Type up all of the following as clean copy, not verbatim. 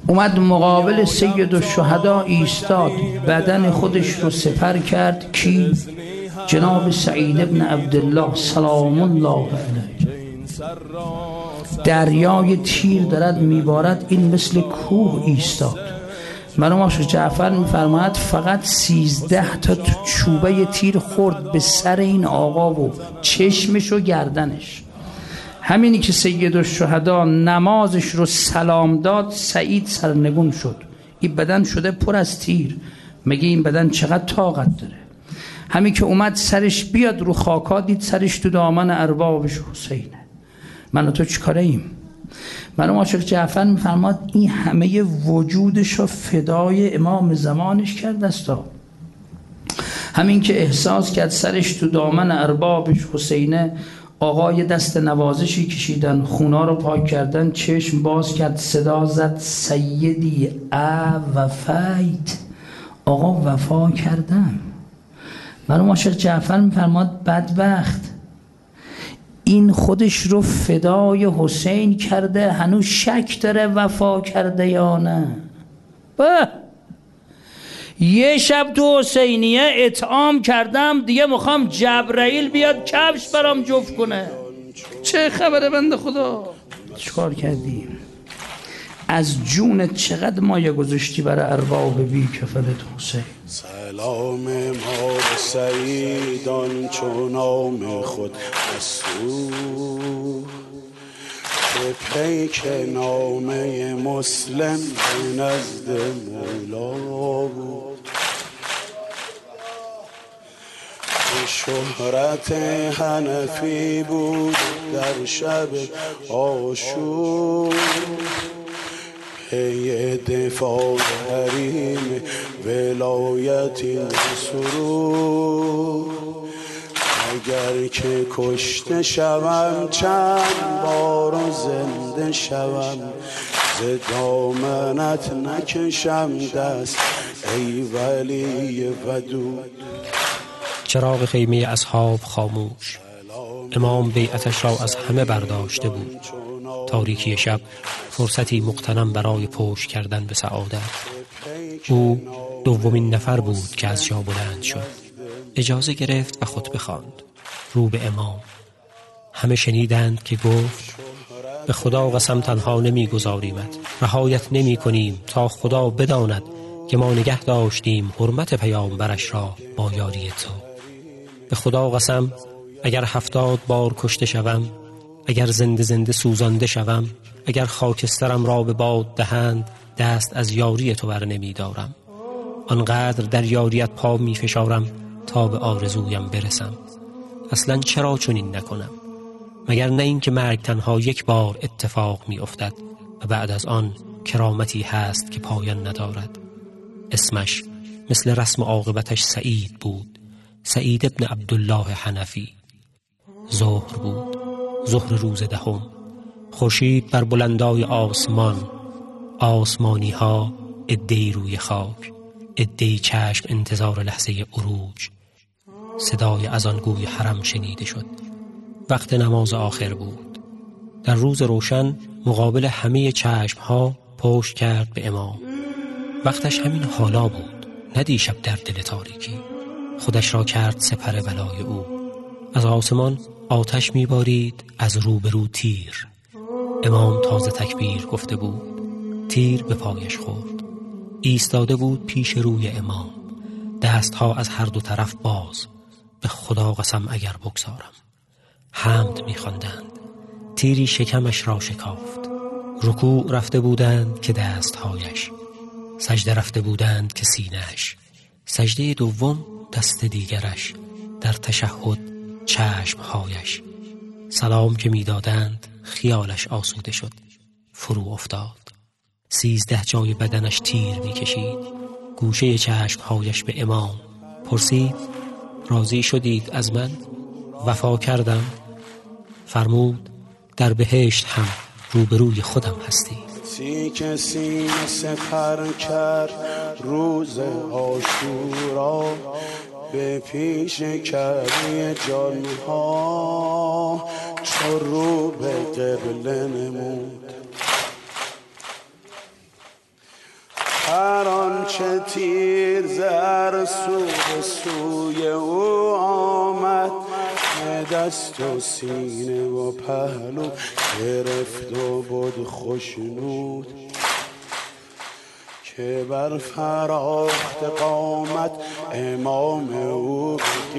اومد مقابل سید الشهدا ایستاد، بدن خودش رو سپر کرد. کی؟ جناب سعید ابن عبدالله سلام الله علیه. دریای تیر دارد میبارد، این مثل کوه ایستاد. مرحوم آقا جعفر میفرماید فقط 13 تا چوبه تیر خورد به سر این آقا و چشمش و گردنش. همینی که سید الشهدا نمازش رو سلام داد، سعید سرنگون شد. این بدن شده پر از تیر، مگه این بدن چقدر طاقت داره؟ همین که اومد سرش بیاد رو خاکا، دید سرش تو دامن اربابش حسینه. من و تو چیکاره ایم؟ مرحوم عاشق جعفر میفرماد این همه وجودش رو فدای امام زمانش کرد استا. همین که احساس کرد سرش تو دامن اربابش حسینه، آقای دست نوازشی کشیدن، خونا رو پاک کردن، چشم باز کرد، صدا زد سیدی وفیت، آقا وفا کردم. مرحوم عاشق جعفر میفرماد بدبخت این خودش رو فدای حسین کرده، هنوز شک داره وفا کرده یا نه. یه شب تو حسینیه اطعام کردم، دیگه میخوام جبرائیل بیاد کفش برام جفت کنه. چه خبره بنده خدا؟ چیکار کردی؟ از جونت چقدر مایه گذاشتی برای ارباب بی کفلت حسین؟ سلام ما به سعیدان چون نام خود مسعود، به پیک نامه مسلم به نزد مولا بود. به شهرت حنفی بود در شب عاشور، پی دفاع حریم ولایتی سرور. اگر که کشته شوم چند بار و زنده شوم، ز دامنت نکشم دست ای ولی ودود. چراغ خیمه اصحاب خاموش، امام بیعتش را از همه برداشته بود. تاریکی شب فرصتی مغتنم برای پشت کردن به سعادت. او دومین نفر بود که از جا بلند شد، اجازه گرفت و خطبه خواند رو به امام. همه شنیدند که گفت به خدا قسم تنها نمیگذاریمت، رهایت نمی کنیم تا خدا بداند که ما نگه داشتیم حرمت پیامبرش را با یاری تو. به خدا قسم اگر 70 بار کشته شوم، اگر زنده زنده سوزانده شوم، اگر خاکسترم را به باد دهند، دست از یاری تو بر نمی دارم. آنقدر در یاریت پا می فشارم تا به آرزویم برسم. اصلا چرا چنین نکنم؟ مگر نه این که مرگ تنها یک بار اتفاق می افتد و بعد از آن کرامتی هست که پایان ندارد. اسمش مثل رسم عاقبتش سعید بود، سعید ابن عبدالله حنفی. ظهر بود، ظهر روز 10. خورشید بر بلندای آسمان، آسمانی ها عده‌ای روی خاک، عده‌ای چشم انتظار لحظه عروج. صدای اذانگوی حرم شنیده شد. وقت نماز آخر بود. در روز روشن مقابل همه چشم ها پشت کرد به امام. وقتش همین حالا بود، نه دیشب در دل تاریکی. خودش را کرد سپر بلای او. از آسمان آتش میبارید، از روبرو تیر. امام تازه تکبیر گفته بود، تیر به پایش خورد. ایستاده بود پیش روی امام، دستها از هر دو طرف باز. به خدا قسم اگر بگذارم. حمد می‌خواندند. تیری شکمش را شکافت. رکوع رفته بودند که دستهایش، سجده رفته بودند که سینه‌اش، سجده دوم دست دیگرش، در تشهد چشمهایش. سلام که میدادند خیالش آسوده شد، فرو افتاد. 13 جای بدنش تیر میکشید. گوشه چشمهایش به امام پرسید راضی شدید از من؟ وفا کردم. فرمود در بهشت هم روبروی خودم هستی. کسی سپر کرد روز عاشورا، به پیش کردی جانها چو رو به قبله نمود. هر آنچه تیر زر به سوی او آمد دست و سینه و پهلو گرفت و بود خوشنود که بر فراخت قامت امام او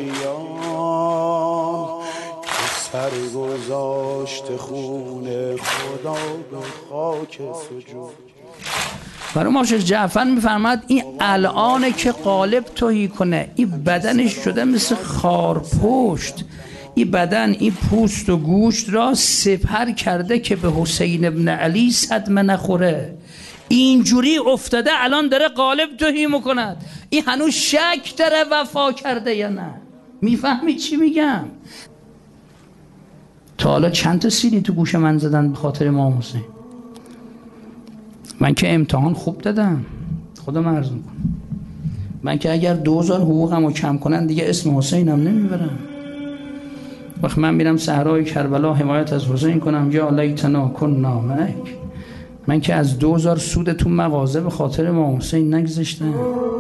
قیام که سر گذاشت خون خدا به خاک سجود. برای ما شیخ جعفر میفرماد این الان که قالب توهی کنه، این بدنش شده مثل خارپشت، این بدن این پوست و گوشت را سپر کرده که به حسین ابن علی صدمه نخوره. اینجوری افتاده الان داره قالب توهی میکند. این هنوز شک داره وفا کرده یا نه؟ میفهمی چی میگم؟ تا حالا چند تا سیلی تو گوش من زدن به خاطر امام حسین؟ من که امتحان خوب دادم، خودم عرض میکنم. من که اگر 2000 حقوقمو کم کنن دیگه اسم حسینم نمیبرم. وقت من میرم صحرای کربلا حمایت از حسین کنم، یا لیتنا کنا معک، من که از 2000 سود تو مغازه به خاطر امام حسین نگذاشتم.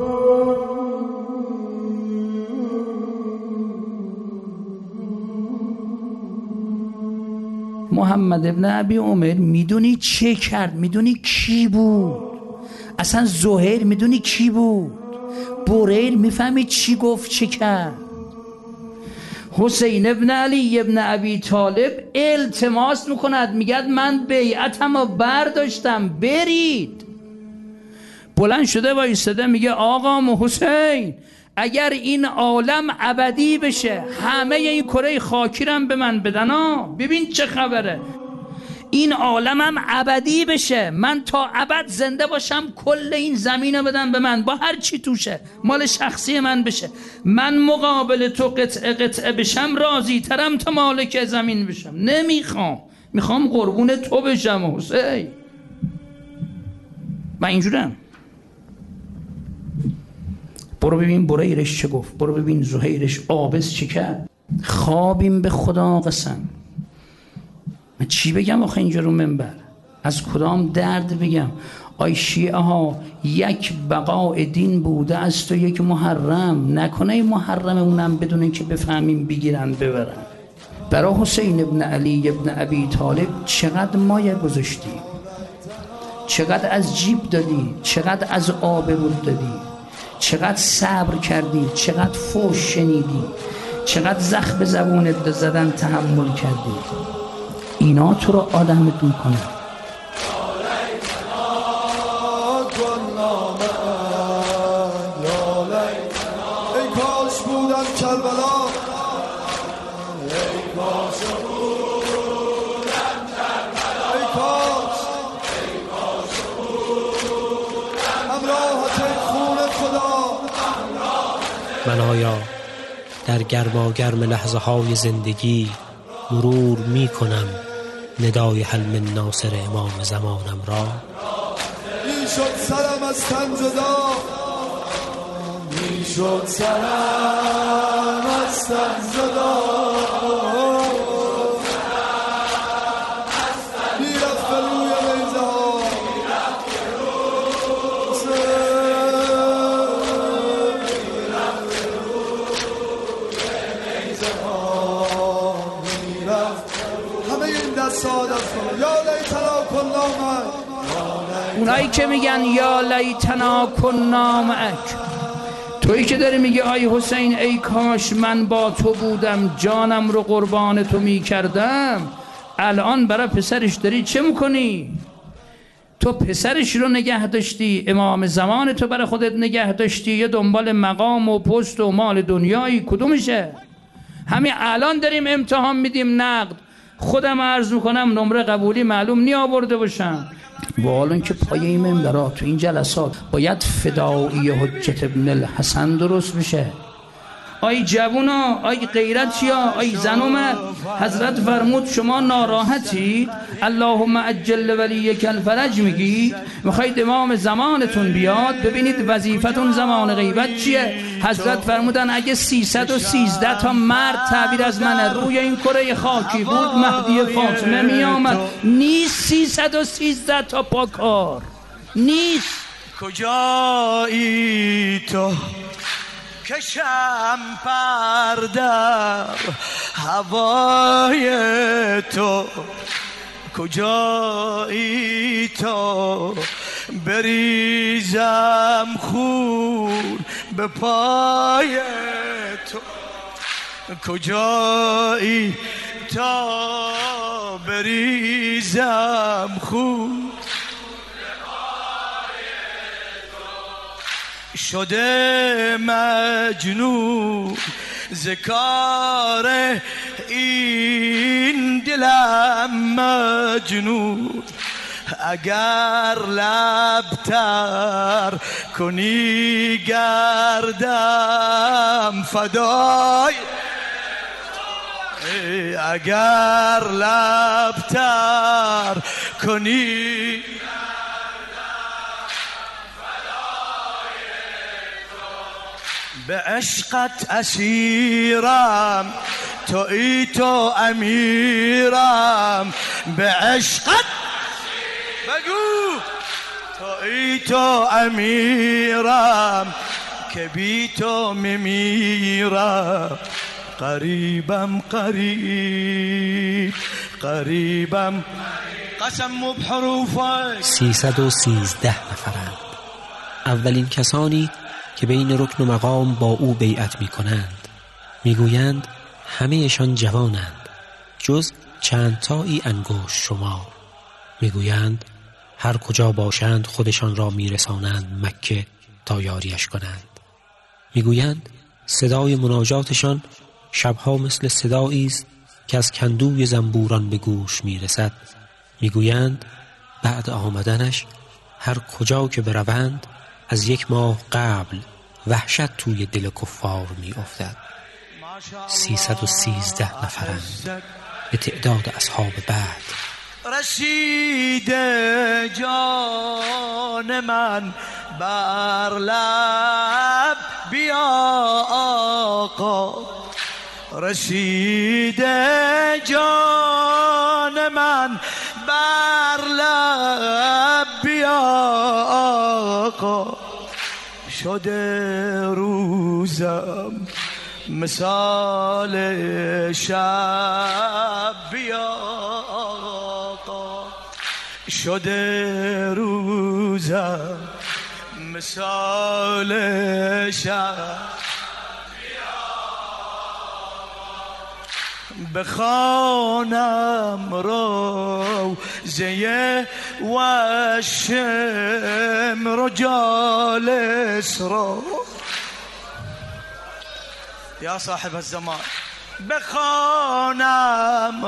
محمد ابن ابی عمر میدونی چه کرد؟ میدونی کی بود؟ اصلا زهیر میدونی کی بود؟ بریر میفهمی چی گفت چه کرد؟ حسین ابن علی ابن ابی طالب التماس میکند، میگد من بیعتم رو برداشتم برید. بلند شده وایساده میگه آقا حسین اگر این عالم ابدی بشه همه این کره خاکی رو به من بدن، ببین چه خبره، این عالمم ابدی بشه، من تا ابد زنده باشم کل این زمین رو بدن به من با هر چی توشه، مال شخصی من بشه، من مقابل تو قطعه بشم راضی ترم تا مالک زمین بشم. میخوام قربون تو بشم حسین. من اینجورم. برو ببین بریرش چه گفت، برو ببین زهیرش آبس چه کرد. خوابیم به خدا قسم. من چی بگم آخه اینجا رو منبر؟ از کدام درد بگم؟ آی شیعه ها یک بقاء دین بوده است و یک محرم، نکنه محرم اونم بدونه که بفهمیم بگیرن ببرن. برای حسین ابن علی ابن ابی طالب چقدر مایه گذاشتی، چقدر از جیب دادی، چقدر از آبرود دادی، چقدر صبر کردی، چقدر فوش شنیدی، چقدر زخم زبونت زدن تحمل کردی. اینا تو رو آدمت میکنه. ای کاش بودم کربلا، ای کاش بودم کربلا، ای کاش همراهت خون خدا. من آیا در گرماگرم لحظه های زندگی مرور می کنم ندای حل من ناصر امام زمانم را؟ می شد سرم از تن جدا، می شد سرم از تن جدا، می رفت به روی بیضه ها، همه این دستات یا لیتنا کنا معک. اونایی که میگن یا لیتنا کنا معک، تویی که داری میگه آی حسین ای کاش من با تو بودم جانم رو قربان تو میکردم، الان برای پسرش داری چه میکنی؟ تو پسرش رو نگه داشتی، امام زمان تو برای خودت نگه داشتی، یه دنبال مقام و پست و مال دنیایی، کدومشه؟ همین الان داریم امتحان میدیم نقد. خودم عرض میکنم نمره قبولی معلوم نی آورده باشم. با حالا که پای این منبرات تو این جلسات باید فدایی حجت ابن الحسن درست بشه. آی جوونا، آی غیرتیا، آی زنومه، حضرت فرمود شما ناراحتید، اللهم عجل ولیک الفرج میگید، میخواید امام زمانتون بیاد، ببینید وظیفتون زمان غیبت چیه؟ حضرت فرمودن اگه 313 تا مرد تعبیر از منه روی این کره خاکی بود مهدی فاطمه میامد. نیست 313 تا پاکار، نیست. کجایی تو کشم پر در هوای تو، کجایی تو بریزم خون به پای تو، کجایی تا بریزم خون شده مجنون ز کار این دلم مجنون، اگر لبتر کنی گردم فدای، اگر لبتر کنی به عشقت اسیرم، تویی تو امیرم، به عشقت بگو تویی تو امیرم که بی تو میمیرم، قریبم قریب قریبم قسم بحروفک. 313 نفرند. اولین کسانی که بین رکن و مقام با او بیعت می کنند. می گویند همه‌شان جوانند جز چند تایی انگشت شمار. می گویند هر کجا باشند خودشان را می رسانند مکه تا یاریش کنند. می گویند صدای مناجاتشان شبها مثل صدایی است که از کندوی زنبوران به گوش می رسد. می گویند بعد آمدنش هر کجا که بروند از 1 ماه قبل وحشت توی دل کفار می افتد. 313 نفرند به تعداد اصحاب بعد. رسیده جان من بر لب بیا آقا، رسیده جان من بر لب بیا آقا، شده روزم مثال شب بیا آقا، شده روزم مثال شب بخوانم روزه و شمر جالس رو یا صاحب الزمان، بخوانم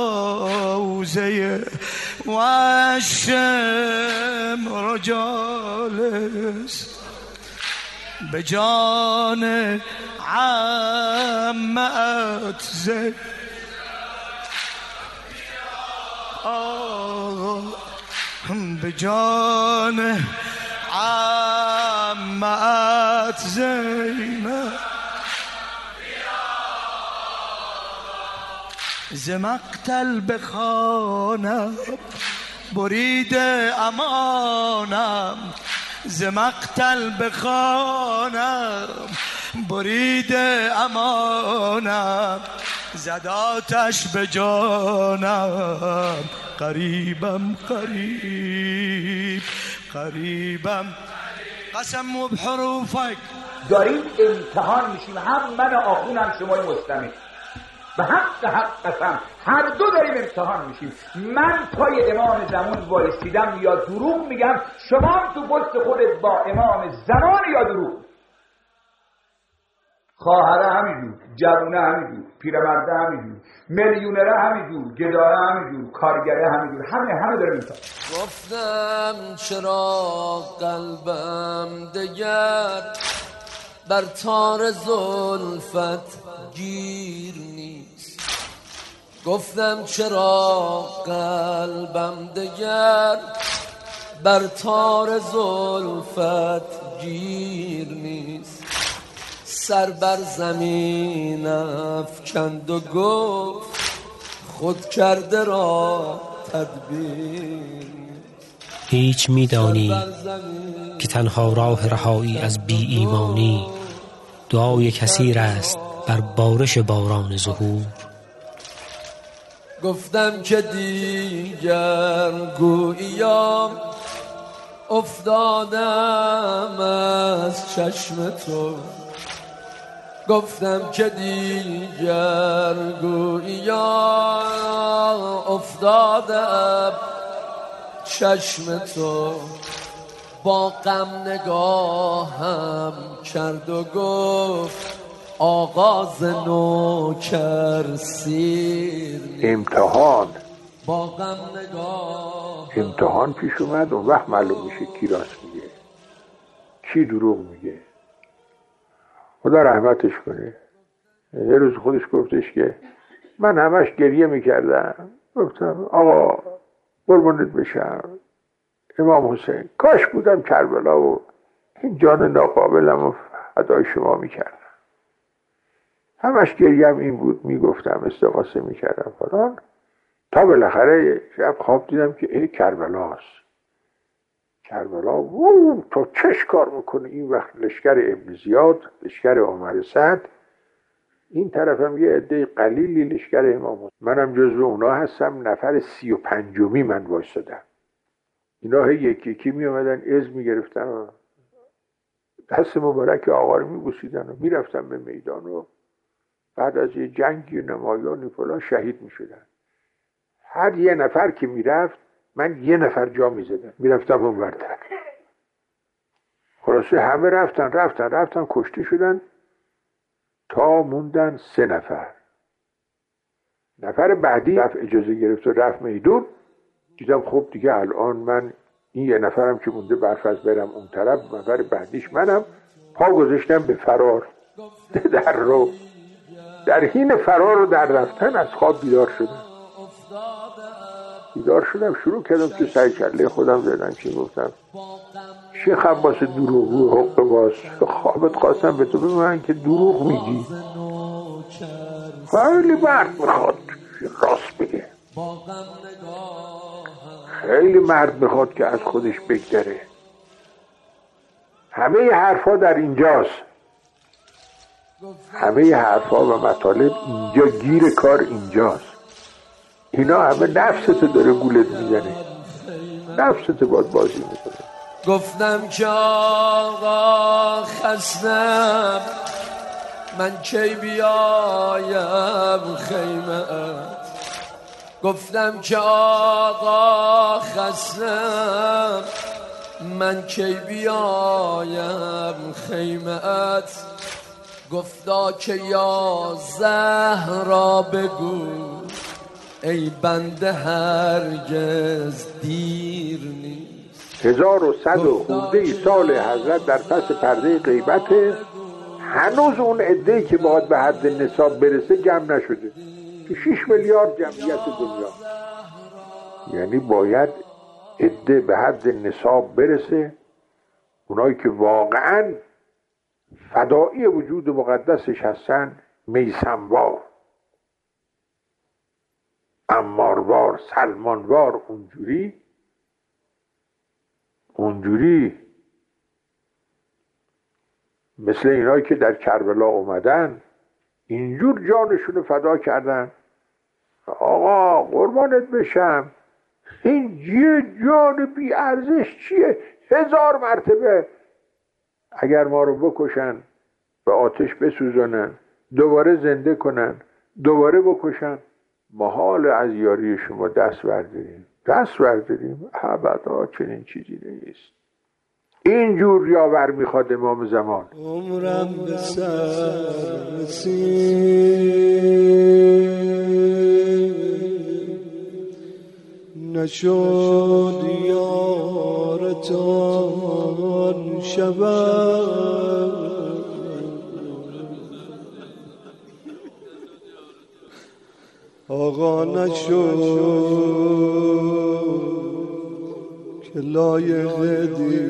روزه و شمر جالس به جان عمت زید به جان عمت زینب ز مقتل بخوانم برید امانم، ز مقتل بخوانم برید امانم، زداتش به جانم قریبم قریب قریبم قسم و بحروفک. داریم امتحان میشیم، هم من آخونم شما مستمع، به حق قسم هر دو داریم امتحان میشیم. من پای امام زمان وایسیدم یا دروغ میگم، شما تو پشت خودت با امام زمان یا دروغ. خواهره همینجور، جوونه همینجور، پیرمرده همینجور، میلیونره همینجور، گداره همینجور، کارگره همینجور، همه داریم امتحان. گفتم چرا قلبم دگر بر تار زلفت گیر نیست، گفتم چرا قلبم دگر بر تار زلفت گیر نیست، سر بر زمین افکند و گفت خود کرده را تدبیر. هیچ می‌دانی که تنها راه رهایی از بی ایمانی دعای کثیر است بر بارش باران ظهور. گفتم که دیگر گوییا افتادم از چشم تو، گفتم که دیگر گوییا افتادم چشم تو، با غم نگاهم کرد و گفت آغاز نوکر سیر امتحان با غم نگاه امتحان پیش اومد. اون وقت معلوم میشه کی راست میگه کی دروغ میگه. خدا رحمتش کنه. یه روز خودش گفتش که من همش گریه میکردم، گفتم آقا قربونت بشم امام حسین، کاش بودم کربلا و این جان ناقابلم و فدای شما میکردم. همش گریم این بود، میگفتم استغاثه میکردم فلان، تا بالاخره شب خواب دیدم که ای کربلاست. کربلا تو چش کار میکنه؟ این وقت لشکر ابن زیاد، لشکر عمر سعد، این طرف هم یه عده قلیلی لشکر امام حسین. منم جزو اونا هستم، نفر 35 من وایسادم. اینا یکی یکی می آمدن از می گرفتن و دست مبارک آقا رو می بوسیدن و می رفتن به میدان و بعد از یه جنگی نمایانی فلان شهید می شدن. هر یه نفر که می رفت من یه نفر جا می زدم، می رفتم اون برتر. خلاصه همه رفتن کشته شدن تا موندن 3 نفر. نفر بعدی رفت اجازه گرفت و رفت میدون. دیدم خب دیگه الان من این یه نفرم که مونده برفرض برم اون طرف، نفر بعدیش منم. پا گذاشتم به فرار در رو. در حین فرار رو در رفتن از خواب بیدار شدم شروع کردم که سر کله خودم زدن که گفتم شیخ عباس دروغگو حق باز، خوابت خواستم به تو بگم که دروغ میگی. خیلی مرد میخواد راست بگه، خیلی مرد میخواد که از خودش بگذره. همه حرفا در اینجاست، همه حرفا و مطالب اینجا، گیر کار اینجاست. اینا همه نفست داره گولت میزنه، نفست باید بازی میکنه. گفتم که آقا خستم، من کی بیایم خیمت. گفتم که آقا خستم، من کی بیایم خیمت. گفتا که یا زهرا بگو ای بنده هرگز دیر نیست. 1100 خورده سال حضرت در پس پرده غیبت، هنوز اون عده‌ای که باید به حد نصاب برسه جمع نشده. که 6 میلیارد جمعیت دنیا، یعنی باید عده به حد نصاب برسه، اونایی که واقعا فدایی وجود مقدسش هستن، میسموار، عماروار، سلمانوار، اونجوری مثل اینایی که در کربلا اومدن اینجور جانشون رو فدا کردن. آقا قربانت بشم، این جان بی ارزش چیه؟ 1000 مرتبه اگر ما رو بکشن، به آتش بسوزانن، دوباره زنده کنن، دوباره بکشن، محال از یاری شما دست برداریم. ابدا چنین چیزی نیست. اینجور یاور میخواد امام زمان. عمرم به سر رسید، نشد یارتان شبم. آقا نشد که لایق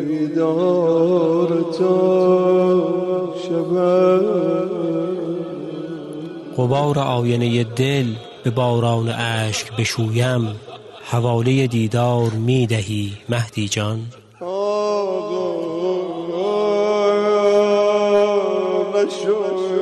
دیدارتان شبم. غبار آینه دل به باران اشک بشویم، حواله دیدار می دهی مهدی جان؟ آقا نشد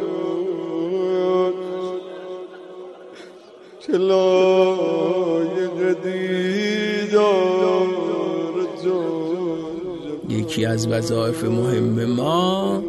که لایق دیدار تو. یکی از وظایف مهم ما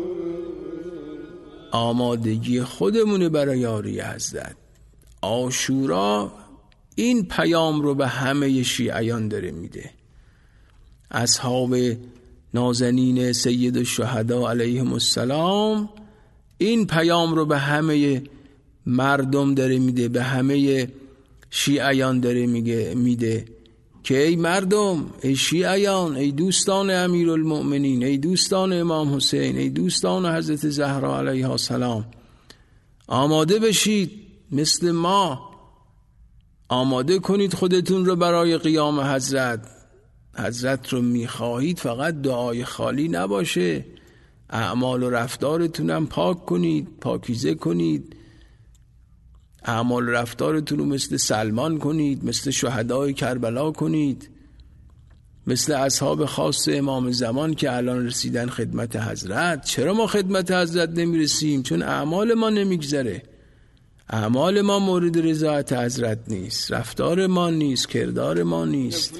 آمادگی خودمونه برای یاری حضرت. عاشورا این پیام رو به همه شیعیان داره میده. اصحاب نازنین سید الشهدا علیهم السلام این پیام رو به همه مردم داره میده، به همه شیعیان داره میده که ای مردم، ای شیعیان، ای دوستان امیرالمؤمنین، ای دوستان امام حسین، ای دوستان حضرت زهرا علیها السلام، آماده بشید مثل ما، آماده کنید خودتون رو برای قیام حضرت رو میخواهید فقط دعای خالی نباشه، اعمال و رفتارتونم پاک کنید، پاکیزه کنید، اعمال و رفتارتون رو مثل سلمان کنید، مثل شهدای کربلا کنید، مثل اصحاب خاص امام زمان که الان رسیدن خدمت حضرت. چرا ما خدمت حضرت نمیرسیم؟ چون اعمال ما نمیگذره، اعمال ما مورد رضایت حضرت نیست، رفتار ما نیست، کردار ما نیست.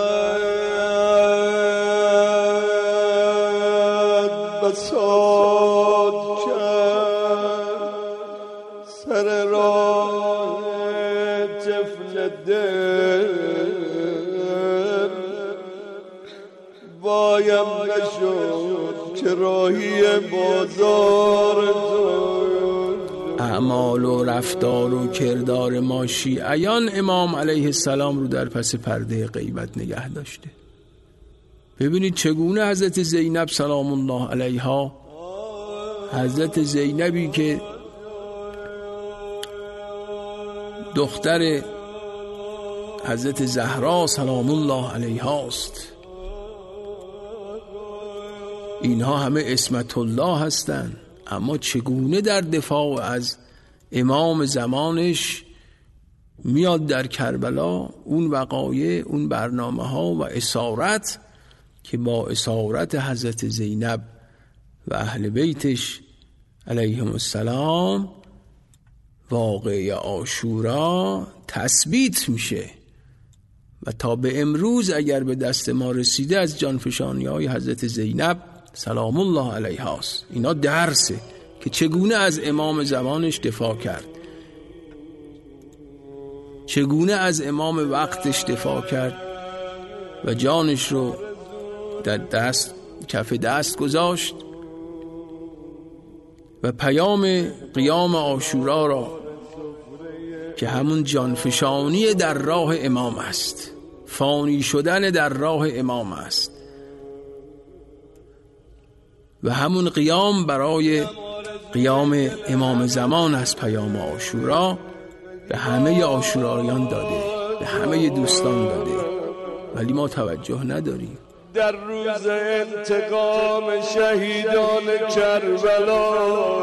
بساط کرد سر راه طفل دل، وایم نشد که راهی بازار تو. اعمال و رفتار و کردار ما شیعیان امام علیه السلام رو در پس پرده غیبت نگه داشته. ببینید چگونه حضرت زینب سلام الله علیها، حضرت زینبی که دختر حضرت زهرا سلام الله علیها است، اینها همه اسمت الله هستند، اما چگونه در دفاع از امام زمانش میاد در کربلا اون وقایع، اون برنامه ها و اسارت که با اسارت حضرت زینب و اهل بیتش علیهم السلام واقعه عاشورا تثبیت میشه و تا به امروز اگر به دست ما رسیده از جانفشانی های حضرت زینب سلام الله علیها است. اینا درسه که چگونه از امام زمانش دفاع کرد، چگونه از امام وقتش دفاع کرد و جانش رو در دست، کف دست گذاشت و پیام قیام عاشورا را که همون جانفشانی در راه امام است، فانی شدن در راه امام است و همون قیام برای قیام امام زمان است، پیام عاشورا به همه عاشورایان داده، به همه دوستان داده، ولی ما توجه نداریم. در روز انتقام شهیدان کربلا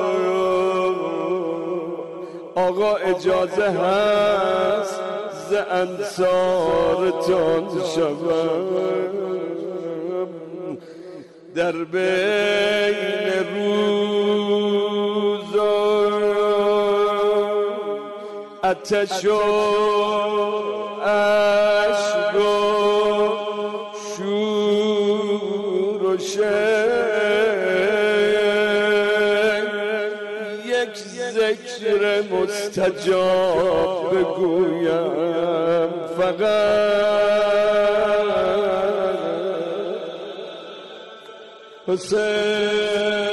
آقا اجازه هست ز انصارتان شوم، در بین روز و آتش و اشک و شور و یک ذکر مستجاب بگویم فقط حسین